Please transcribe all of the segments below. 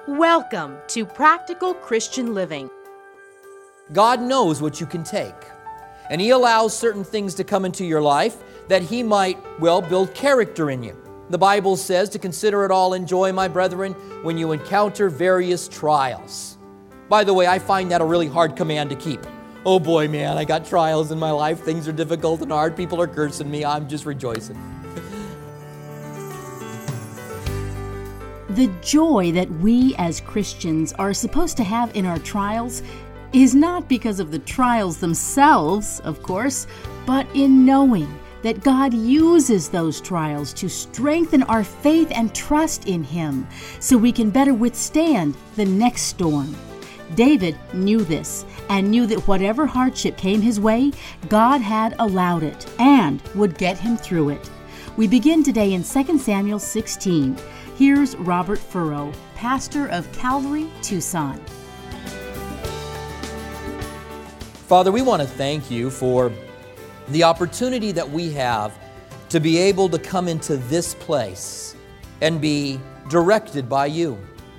Welcome to Practical Christian Living. God knows what you can take, and He allows certain things to come into your life that He might, build character in you. The Bible says to consider it all joy, my brethren, when you encounter various trials. By the way, I find that a really hard command to keep. Oh boy, man, I got trials in my life. Things are difficult and hard. People are cursing me. I'm just rejoicing. The joy that we as Christians are supposed to have in our trials is not because of the trials themselves, of course, but in knowing that God uses those trials to strengthen our faith and trust in Him so we can better withstand the next storm. David knew this and knew that whatever hardship came his way, God had allowed it and would get him through it. We begin today in 2 Samuel 16. Here's Robert Furrow, pastor of Calvary, Tucson. Father, we want to thank You for the opportunity that we have to be able to come into this place and be directed by You.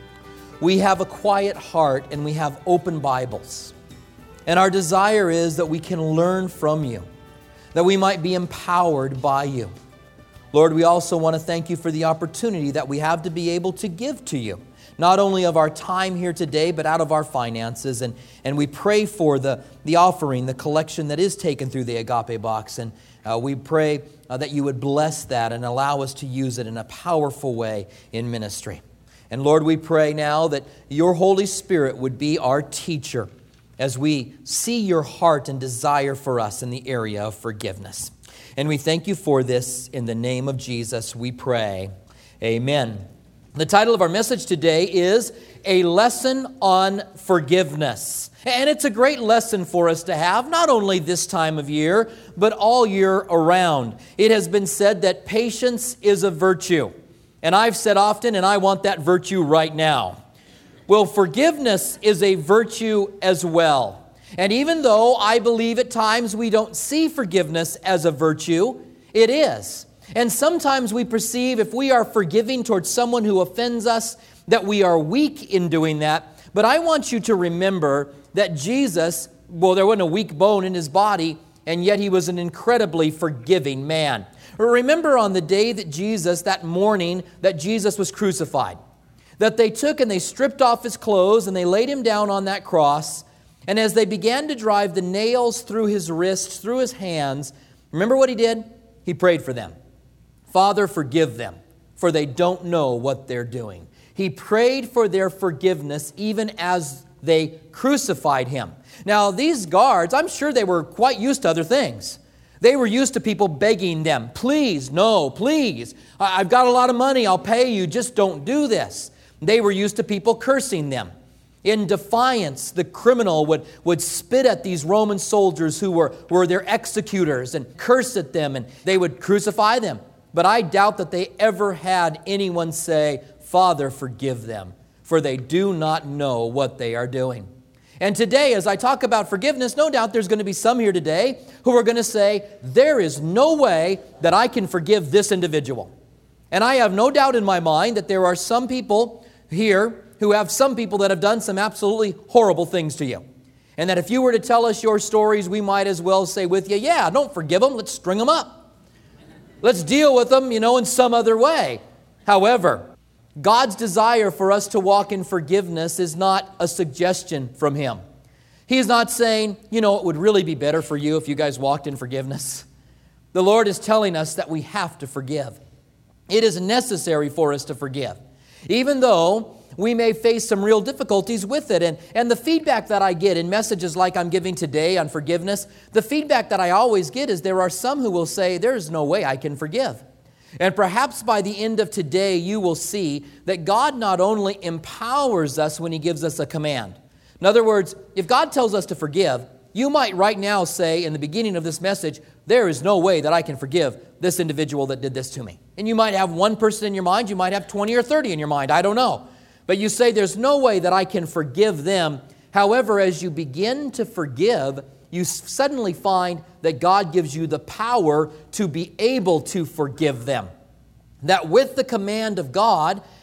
We have a quiet heart and we have open Bibles. And our desire is that we can learn from You, that we might be empowered by You. Lord, we also want to thank You for the opportunity that we have to be able to give to You, not only of our time here today, but out of our finances. And we pray for the offering, the collection that is taken through the Agape Box. And we pray that You would bless that and allow us to use it in a powerful way in ministry. And Lord, we pray now that Your Holy Spirit would be our teacher as we see Your heart and desire for us in the area of forgiveness. And we thank You for this. In the name of Jesus, we pray. Amen. The title of our message today is A Lesson on Forgiveness. And it's a great lesson for us to have, not only this time of year, but all year around. It has been said that patience is a virtue. And I've said often, and I want that virtue right now. Well, forgiveness is a virtue as well. And even though I believe at times we don't see forgiveness as a virtue, it is. And sometimes we perceive if we are forgiving towards someone who offends us, that we are weak in doing that. But I want you to remember that Jesus, there wasn't a weak bone in His body, and yet He was an incredibly forgiving man. Remember on the day that morning that Jesus was crucified, that they took and they stripped off His clothes and they laid Him down on that cross. And as they began to drive the nails through His wrists, through His hands, remember what He did? He prayed for them. Father, forgive them, for they don't know what they're doing. He prayed for their forgiveness even as they crucified Him. Now, these guards, I'm sure they were quite used to other things. They were used to people begging them, please, no, please. I've got a lot of money, I'll pay you, just don't do this. They were used to people cursing them. In defiance, the criminal would spit at these Roman soldiers who were their executors and curse at them, and they would crucify them. But I doubt that they ever had anyone say, Father, forgive them, for they do not know what they are doing. And today, as I talk about forgiveness, no doubt there's going to be some here today who are going to say, there is no way that I can forgive this individual. And I have no doubt in my mind that there are some people here who have some people that have done some absolutely horrible things to you. And that if you were to tell us your stories, we might as well say with you, yeah, don't forgive them, let's string them up. Let's deal with them, in some other way. However, God's desire for us to walk in forgiveness is not a suggestion from Him. He's not saying, it would really be better for you if you guys walked in forgiveness. The Lord is telling us that we have to forgive. It is necessary for us to forgive. Even though we may face some real difficulties with it. And the feedback that I get in messages like I'm giving today on forgiveness, the feedback that I always get is there are some who will say, there's no way I can forgive. And perhaps by the end of today, you will see that God not only empowers us when He gives us a command. In other words, if God tells us to forgive, you might right now say in the beginning of this message, there is no way that I can forgive this individual that did this to me. And you might have one person in your mind, you might have 20 or 30 in your mind, I don't know. But you say, there's no way that I can forgive them. However, as you begin to forgive, you suddenly find that God gives you the power to be able to forgive them. That with the command of God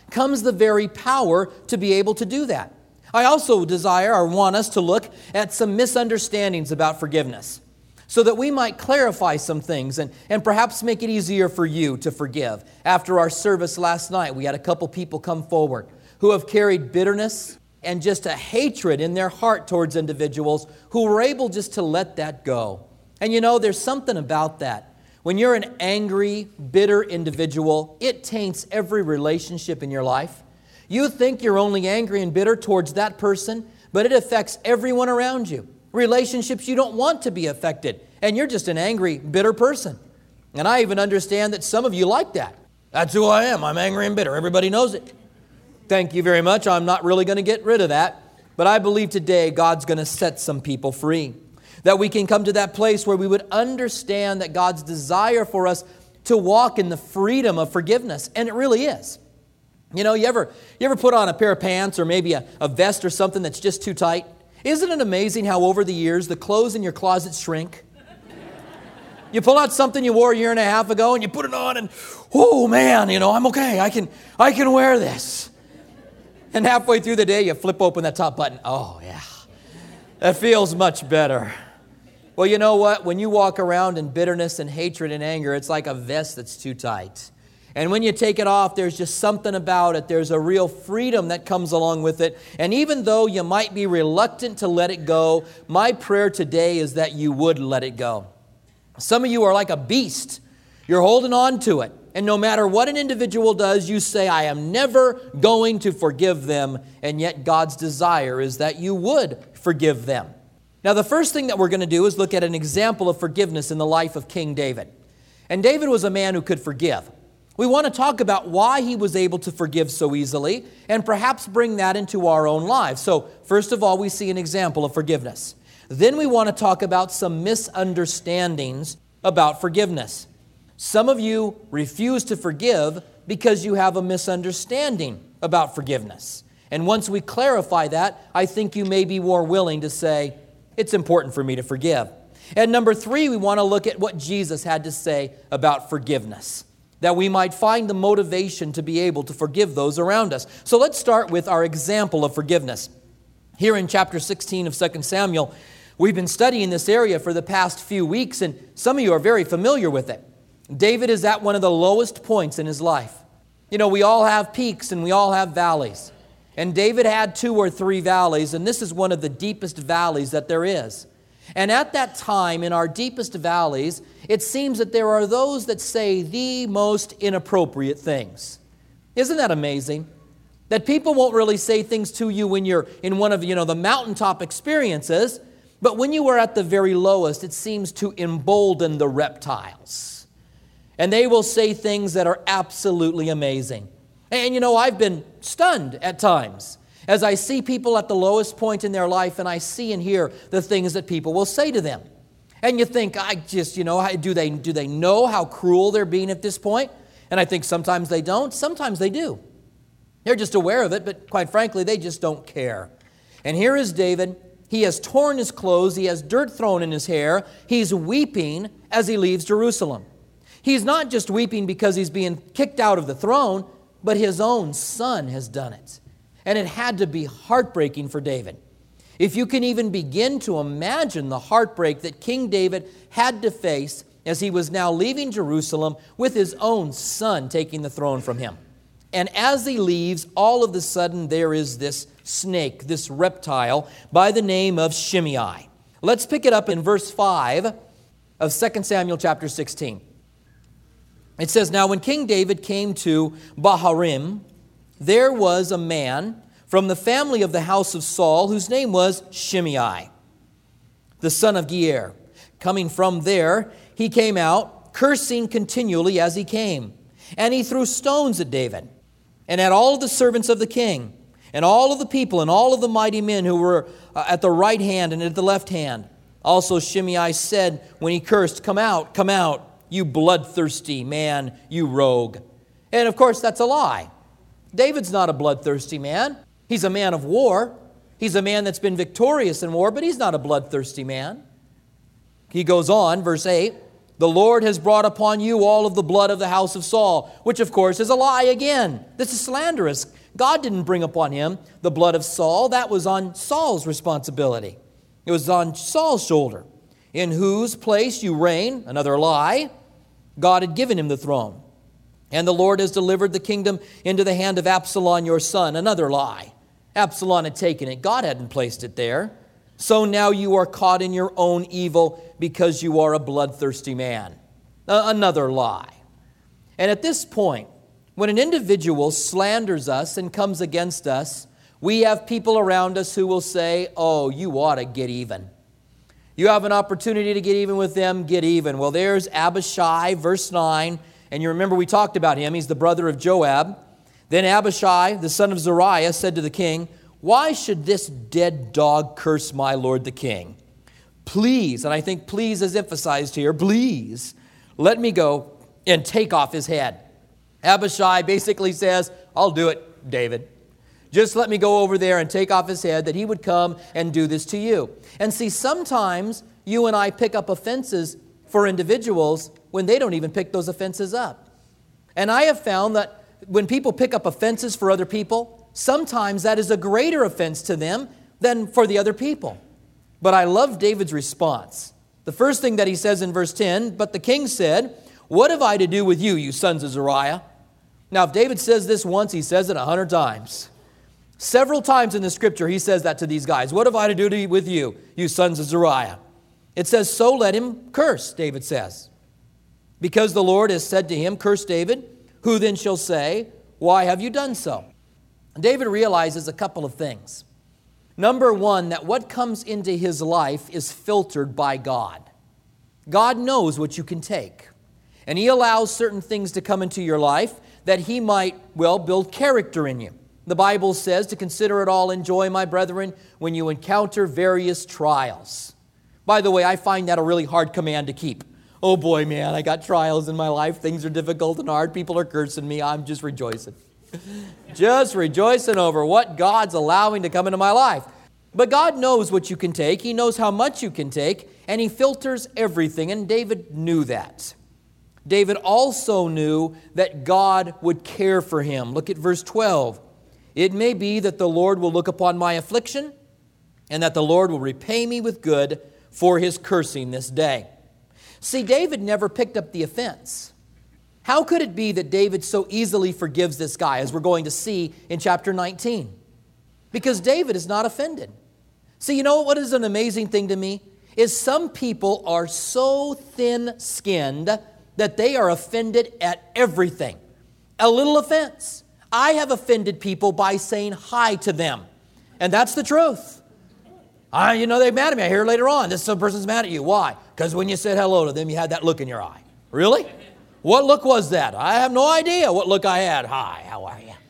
comes the very power to be able to do that. I also desire or want us to look at some misunderstandings about forgiveness so that we might clarify some things and perhaps make it easier for you to forgive. After our service last night, we had a couple people come forward who have carried bitterness and just a hatred in their heart towards individuals who were able just to let that go. And you know, there's something about that. When you're an angry, bitter individual, it taints every relationship in your life. You think you're only angry and bitter towards that person, but it affects everyone around you. Relationships you don't want to be affected, and you're just an angry, bitter person. And I even understand that some of you like that. That's who I am. I'm angry and bitter. Everybody knows it. Thank you very much. I'm not really going to get rid of that. But I believe today God's going to set some people free. That we can come to that place where we would understand that God's desire for us to walk in the freedom of forgiveness. And it really is. You know, you ever put on a pair of pants or maybe a vest or something that's just too tight? Isn't it amazing how over the years the clothes in your closet shrink? You pull out something you wore a year and a half ago and you put it on and, oh man, you know, I'm okay. I can wear this. And halfway through the day you flip open that top button. Oh yeah, that feels much better. Well, you know what? When you walk around in bitterness and hatred and anger, it's like a vest that's too tight. And when you take it off, there's just something about it. There's a real freedom that comes along with it. And even though you might be reluctant to let it go, my prayer today is that you would let it go. Some of you are like a beast. You're holding on to it. And no matter what an individual does, you say, I am never going to forgive them. And yet God's desire is that you would forgive them. Now, the first thing that we're going to do is look at an example of forgiveness in the life of King David. And David was a man who could forgive. We want to talk about why he was able to forgive so easily and perhaps bring that into our own lives. So, first of all, we see an example of forgiveness. Then we want to talk about some misunderstandings about forgiveness. Some of you refuse to forgive because you have a misunderstanding about forgiveness. And once we clarify that, I think you may be more willing to say, it's important for me to forgive. And number 3, we want to look at what Jesus had to say about forgiveness, that we might find the motivation to be able to forgive those around us. So let's start with our example of forgiveness. Here in chapter 16 of 2 Samuel, we've been studying this area for the past few weeks, and some of you are very familiar with it. David is at one of the lowest points in his life. You know, we all have peaks and we all have valleys. And David had 2 or 3 valleys, and this is one of the deepest valleys that there is. And at that time, in our deepest valleys, it seems that there are those that say the most inappropriate things. Isn't that amazing? That people won't really say things to you when you're in one of, the mountaintop experiences, but when you are at the very lowest, it seems to embolden the reptiles. And they will say things that are absolutely amazing. And I've been stunned at times as I see people at the lowest point in their life and I see and hear the things that people will say to them. And you think, do they know how cruel they're being at this point? And I think sometimes they don't, sometimes they do. They're just aware of it, but quite frankly, they just don't care. And here is David. He has torn his clothes. He has dirt thrown in his hair. He's weeping as he leaves Jerusalem. He's not just weeping because he's being kicked out of the throne, but his own son has done it. And it had to be heartbreaking for David. If you can even begin to imagine the heartbreak that King David had to face as he was now leaving Jerusalem with his own son taking the throne from him. And as he leaves, all of a sudden there is this snake, this reptile by the name of Shimei. Let's pick it up in verse 5 of 2 Samuel chapter 16. It says, Now when King David came to Baharim, there was a man from the family of the house of Saul whose name was Shimei, the son of Gier. Coming from there, he came out, cursing continually as he came. And he threw stones at David and at all of the servants of the king and all of the people and all of the mighty men who were at the right hand and at the left hand. Also Shimei said when he cursed, come out, you bloodthirsty man, you rogue. And of course, that's a lie. David's not a bloodthirsty man. He's a man of war. He's a man that's been victorious in war, but he's not a bloodthirsty man. He goes on, verse 8, The Lord has brought upon you all of the blood of the house of Saul, which of course is a lie again. This is slanderous. God didn't bring upon him the blood of Saul. That was on Saul's responsibility. It was on Saul's shoulder. In whose place you reign, another lie. God had given him the throne. And the Lord has delivered the kingdom into the hand of Absalom your son, another lie. Absalom had taken it. God hadn't placed it there. So now you are caught in your own evil because you are a bloodthirsty man. Another lie. And at this point, when an individual slanders us and comes against us, we have people around us who will say, oh, you ought to get even. You have an opportunity to get even with them, get even. Well, there's Abishai, verse 9. And you remember we talked about him. He's the brother of Joab. Then Abishai, the son of Zeruiah, said to the king, why should this dead dog curse my lord the king? Please, and I think please is emphasized here, please, let me go and take off his head. Abishai basically says, I'll do it, David. Just let me go over there and take off his head, that he would come and do this to you. And see, sometimes you and I pick up offenses for individuals when they don't even pick those offenses up. And I have found that when people pick up offenses for other people, sometimes that is a greater offense to them than for the other people. But I love David's response. The first thing that he says in verse 10, but the king said, what have I to do with you, you sons of Zeruiah? Now, if David says this once, he says it 100 times. Several times in the scripture, he says that to these guys. What have I to do with you, you sons of Zeruiah? It says, so let him curse, David says. Because the Lord has said to him, curse David, who then shall say, why have you done so? David realizes a couple of things. Number one, that what comes into his life is filtered by God. God knows what you can take. And he allows certain things to come into your life that he might, build character in you. The Bible says to consider it all in joy, my brethren, when you encounter various trials. By the way, I find that a really hard command to keep. Oh boy, man, I got trials in my life. Things are difficult and hard. People are cursing me. I'm just rejoicing. Just rejoicing over what God's allowing to come into my life. But God knows what you can take. He knows how much you can take, and he filters everything, and David knew that. David also knew that God would care for him. Look at verse 12. It may be that the Lord will look upon my affliction, and that the Lord will repay me with good for his cursing this day. See, David never picked up the offense. How could it be that David so easily forgives this guy, as we're going to see in chapter 19? Because David is not offended. See, you know what is an amazing thing to me? Is some people are so thin-skinned that they are offended at everything. A little offense. I have offended people by saying hi to them. And that's the truth. They're mad at me. I hear later on, this person's mad at you. Why? Because when you said hello to them, you had that look in your eye. Really? What look was that? I have no idea what look I had. Hi, how are you?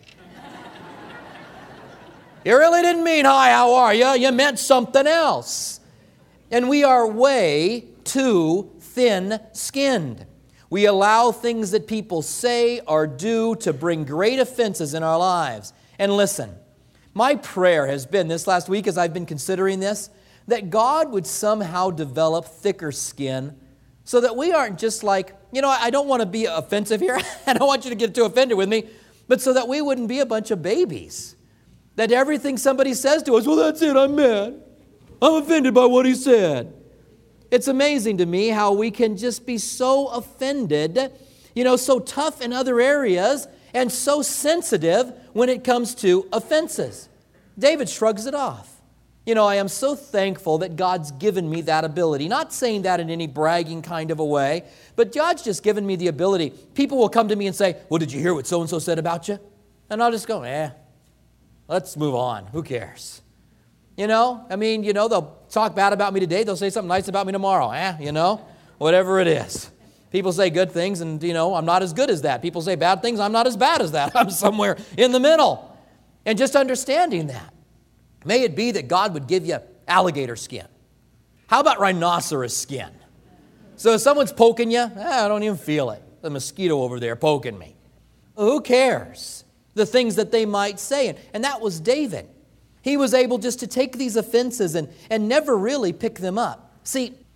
You really didn't mean hi, how are you? You meant something else. And we are way too thin-skinned. We allow things that people say or do to bring great offenses in our lives. And listen, my prayer has been this last week as I've been considering this, that God would somehow develop thicker skin so that we aren't just like, I don't want to be offensive here. I don't want you to get too offended with me. But so that we wouldn't be a bunch of babies. That everything somebody says to us, well, that's it, I'm mad. I'm offended by what he said. It's amazing to me how we can just be so offended, so tough in other areas and so sensitive when it comes to offenses. David shrugs it off. I am so thankful that God's given me that ability. Not saying that in any bragging kind of a way, but God's just given me the ability. People will come to me and say, well, did you hear what so-and-so said about you? And I'll just go, let's move on. Who cares? They'll talk bad about me today. They'll say something nice about me tomorrow. Whatever it is. People say good things and, I'm not as good as that. People say bad things. I'm not as bad as that. I'm somewhere in the middle. And just understanding that. May it be that God would give you alligator skin. How about rhinoceros skin? So if someone's poking you, I don't even feel it. The mosquito over there poking me. Who cares? The things that they might say. And that was David. He was able just to take these offenses and never really pick them up. See,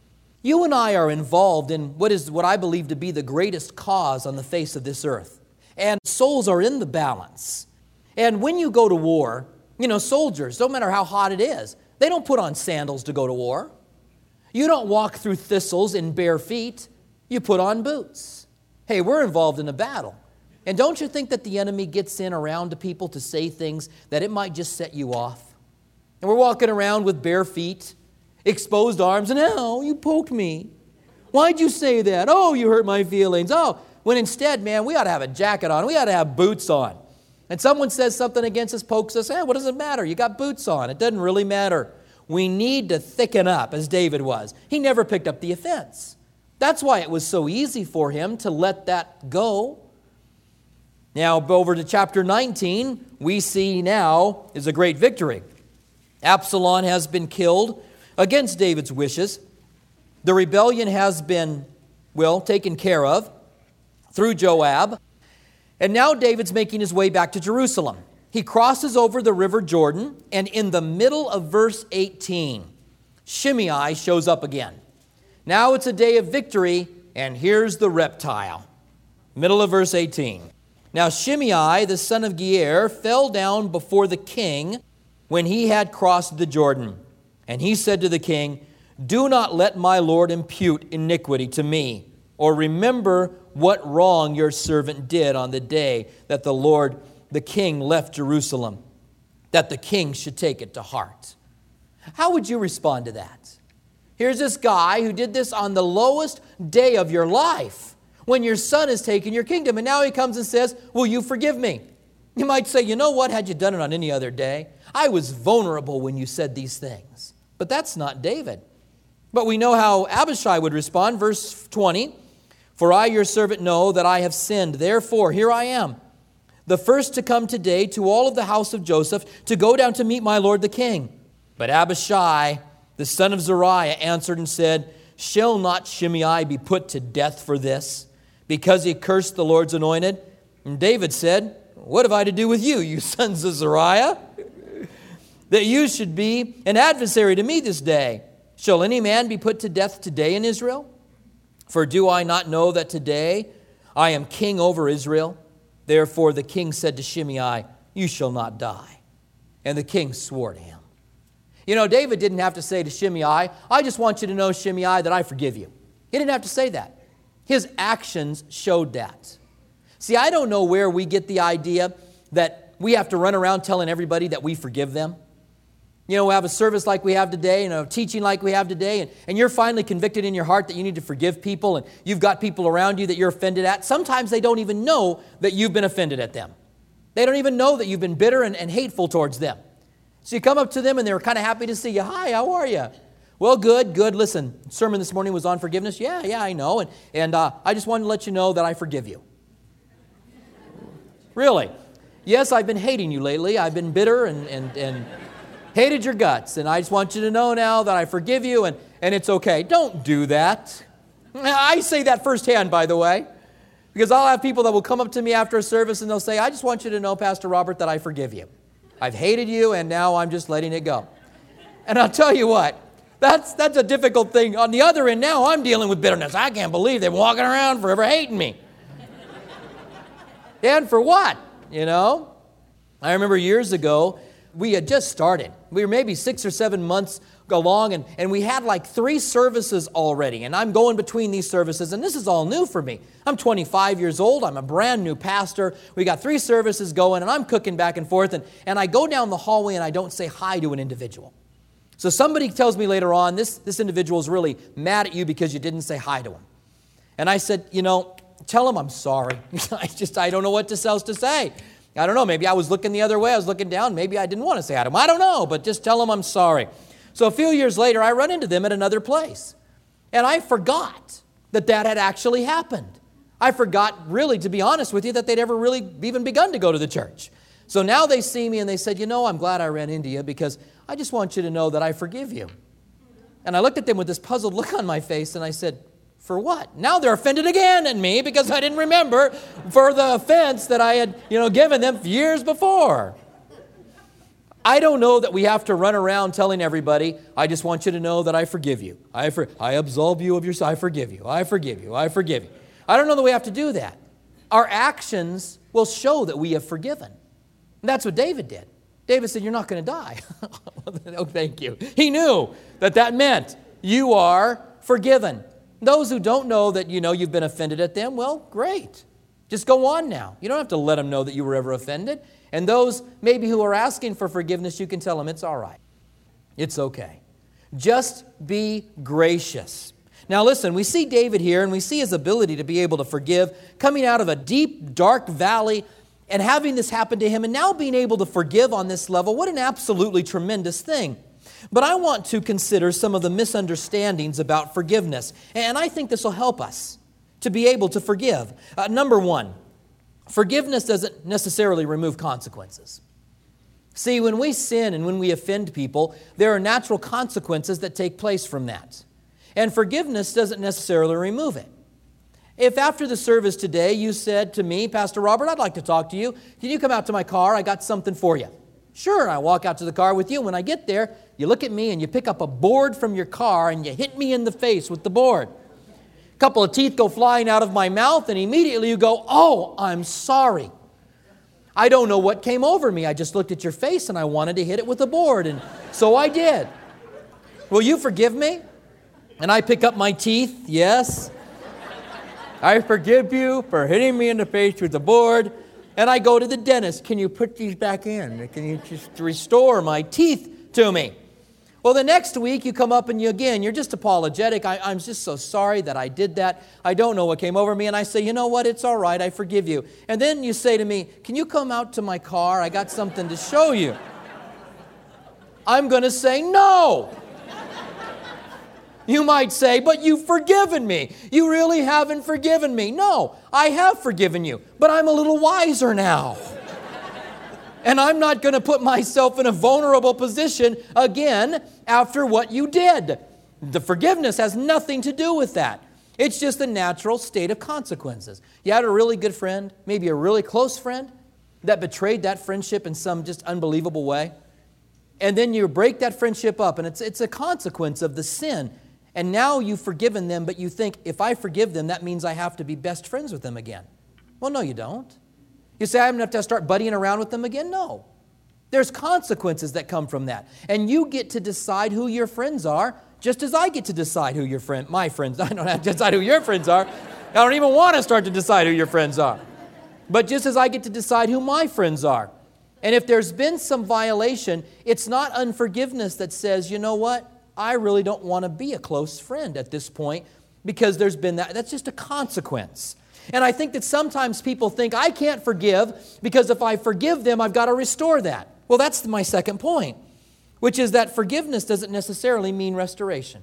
You and I are involved in what I believe to be the greatest cause on the face of this earth. And souls are in the balance. And when you go to war, soldiers, no matter how hot it is, they don't put on sandals to go to war. You don't walk through thistles in bare feet. You put on boots. Hey, we're involved in a battle. And don't you think that the enemy gets in around to people to say things that it might just set you off? And we're walking around with bare feet, exposed arms, and oh, you poked me. Why'd you say that? Oh, you hurt my feelings. Oh, when instead, man, we ought to have a jacket on. We ought to have boots on. And someone says something against us, pokes us, what does it matter? You got boots on. It doesn't really matter. We need to thicken up, as David was. He never picked up the offense. That's why it was so easy for him to let that go. Now, over to chapter 19, we see now is a great victory. Absalom has been killed against David's wishes. The rebellion has been, taken care of through Joab. And now David's making his way back to Jerusalem. He crosses over the river Jordan, and in the middle of verse 18, Shimei shows up again. Now it's a day of victory, and here's the reptile. Middle of verse 18. Now Shimei, the son of Geier, fell down before the king when he had crossed the Jordan. And he said to the king, "Do not let my lord impute iniquity to me, or remember what wrong your servant did on the day that the king left Jerusalem, that the king should take it to heart." How would you respond to that? Here's this guy who did this on the lowest day of your life, when your son has taken your kingdom, and now he comes and says, "Will you forgive me?" You might say, "You know what, had you done it on any other day, I was vulnerable when you said these things." But that's not David. But we know how Abishai would respond. Verse 20, "For I, your servant, know that I have sinned. Therefore, here I am, the first to come today to all of the house of Joseph, to go down to meet my lord the king." But Abishai, the son of Zeruiah, answered and said, "Shall not Shimei be put to death for this, because he cursed the Lord's anointed?" And David said, "What have I to do with you, you sons of Zeruiah, that you should be an adversary to me this day? Shall any man be put to death today in Israel? For do I not know that today I am king over Israel?" Therefore the king said to Shimei, "You shall not die." And the king swore to him. David didn't have to say to Shimei, "I just want you to know, Shimei, that I forgive you." He didn't have to say that. His actions showed that. See, I don't know where we get the idea that we have to run around telling everybody that we forgive them. We have a service like we have today, and a teaching like we have today, and you're finally convicted in your heart that you need to forgive people, and you've got people around you that you're offended at. Sometimes they don't even know that you've been offended at them. They don't even know that you've been bitter and hateful towards them. So you come up to them, and they're kind of happy to see you. "Hi, how are you?" "Well, good. Listen, sermon this morning was on forgiveness." Yeah, I know. And I just wanted to let you know that I forgive you." Really? "Yes, I've been hating you lately. I've been bitter and hated your guts. And I just want you to know now that I forgive you, and it's okay." Don't do that. I say that firsthand, by the way, because I'll have people that will come up to me after a service, and they'll say, "I just want you to know, Pastor Robert, that I forgive you. I've hated you, and now I'm just letting it go." And I'll tell you what, that's a difficult thing. On the other end now, I'm dealing with bitterness. I can't believe they're walking around forever hating me. And for what? I remember years ago, we had just started. We were maybe 6 or 7 months along, and we had like 3 services already. And I'm going between these services, and this is all new for me. I'm 25 years old. I'm a brand new pastor. We got 3 services going, and I'm cooking back and forth. And I go down the hallway, and I don't say hi to an individual. So somebody tells me later on, this individual is really mad at you because you didn't say hi to him. And I said, tell him I'm sorry. I don't know what else to say. I don't know. Maybe I was looking the other way. I was looking down. Maybe I didn't want to say hi to him. I don't know, but just tell him I'm sorry. So a few years later, I run into them at another place. And I forgot that had actually happened. I forgot, really, to be honest with you, that they'd ever really even begun to go to the church. So now they see me and they said, "I'm glad I ran into you because I just want you to know that I forgive you." And I looked at them with this puzzled look on my face and I said, "For what?" Now they're offended again at me because I didn't remember for the offense that I had, given them years before. I don't know that we have to run around telling everybody, I just want you to know that I forgive you. I absolve you of your sin. I forgive you. I forgive you. I forgive you. I don't know that we have to do that. Our actions will show that we have forgiven. And that's what David did. David said, you're not going to die. Oh, thank you. He knew that meant you are forgiven. Those who don't know that you've been offended at them, well, great. Just go on now. You don't have to let them know that you were ever offended. And those maybe who are asking for forgiveness, you can tell them it's all right. It's okay. Just be gracious. Now listen, we see David here and we see his ability to be able to forgive, coming out of a deep, dark valley and having this happen to him and now being able to forgive on this level. What an absolutely tremendous thing. But I want to consider some of the misunderstandings about forgiveness. And I think this will help us to be able to forgive. Number one, forgiveness doesn't necessarily remove consequences. See, when we sin and when we offend people, there are natural consequences that take place from that. And forgiveness doesn't necessarily remove it. If after the service today you said to me, Pastor Robert, I'd like to talk to you. Can you come out to my car? I got something for you. Sure, I walk out to the car with you. When I get there, you look at me and you pick up a board from your car and you hit me in the face with the board. A couple of teeth go flying out of my mouth and immediately you go, oh, I'm sorry. I don't know what came over me. I just looked at your face and I wanted to hit it with a board, and so I did. Will you forgive me? And I pick up my teeth, yes. I forgive you for hitting me in the face with the board. And I go to the dentist. Can you put these back in? Can you just restore my teeth to me? Well, the next week you come up and you're just apologetic. I'm just so sorry that I did that. I don't know what came over me. And I say, you know what? It's all right. I forgive you. And then you say to me, can you come out to my car? I got something to show you. I'm going to say no. You might say, but you've forgiven me. You really haven't forgiven me. No, I have forgiven you, but I'm a little wiser now. And I'm not going to put myself in a vulnerable position again after what you did. The forgiveness has nothing to do with that. It's just a natural state of consequences. You had a really good friend, maybe a really close friend, that betrayed that friendship in some just unbelievable way. And then you break that friendship up, and it's a consequence of the sin. And now you've forgiven them, but you think, if I forgive them, that means I have to be best friends with them again. Well, no, you don't. You say, I'm going to have to start buddying around with them again? No. There's consequences that come from that. And you get to decide who your friends are, just as I get to decide who my friends. I don't have to decide who your friends are. I don't even want to start to decide who your friends are. But just as I get to decide who my friends are. And if there's been some violation, it's not unforgiveness that says, you know what? I really don't want to be a close friend at this point because there's been that. That's just a consequence. And I think that sometimes people think, I can't forgive because if I forgive them, I've got to restore that. Well, that's my second point, which is that forgiveness doesn't necessarily mean restoration.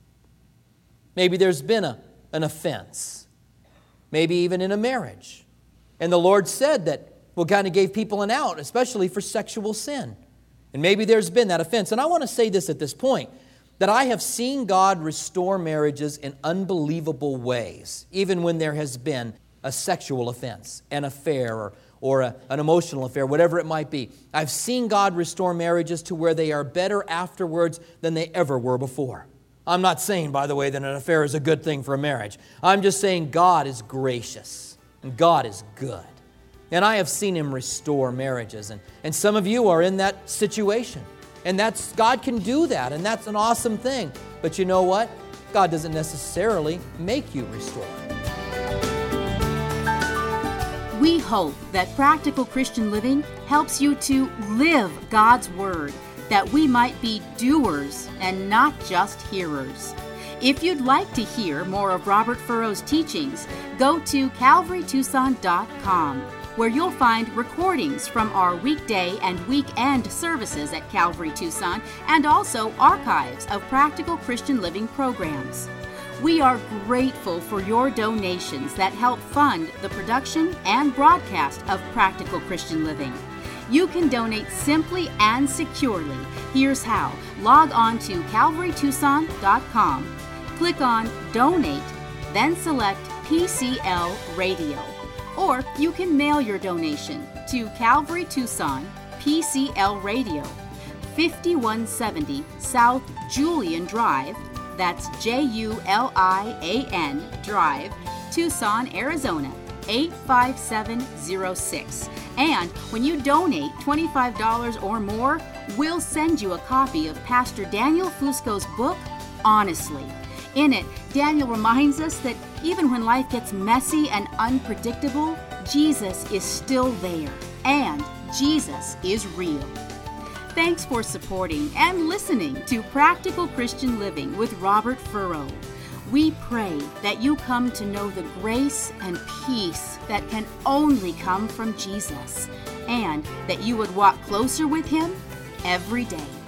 Maybe there's been an offense, maybe even in a marriage. And the Lord said that, kind of gave people an out, especially for sexual sin. And maybe there's been that offense. And I want to say this at this point, that I have seen God restore marriages in unbelievable ways, even when there has been a sexual offense, an affair, or an emotional affair, whatever it might be. I've seen God restore marriages to where they are better afterwards than they ever were before. I'm not saying, by the way, that an affair is a good thing for a marriage. I'm just saying God is gracious and God is good. And I have seen Him restore marriages. And some of you are in that situation. And God can do that, and that's an awesome thing. But you know what? God doesn't necessarily make you restore. We hope that Practical Christian Living helps you to live God's Word, that we might be doers and not just hearers. If you'd like to hear more of Robert Furrow's teachings, go to CalvaryTucson.com. where you'll find recordings from our weekday and weekend services at Calvary Tucson and also archives of Practical Christian Living programs. We are grateful for your donations that help fund the production and broadcast of Practical Christian Living. You can donate simply and securely. Here's how. Log on to CalvaryTucson.com, click on Donate, then select PCL Radio. Or you can mail your donation to Calvary Tucson, PCL Radio, 5170 South Julian Drive, that's Julian Drive, Tucson, Arizona, 85706. And when you donate $25 or more, we'll send you a copy of Pastor Daniel Fusco's book, Honestly. In it, Daniel reminds us that even when life gets messy and unpredictable, Jesus is still there, and Jesus is real. Thanks for supporting and listening to Practical Christian Living with Robert Furrow. We pray that you come to know the grace and peace that can only come from Jesus, and that you would walk closer with Him every day.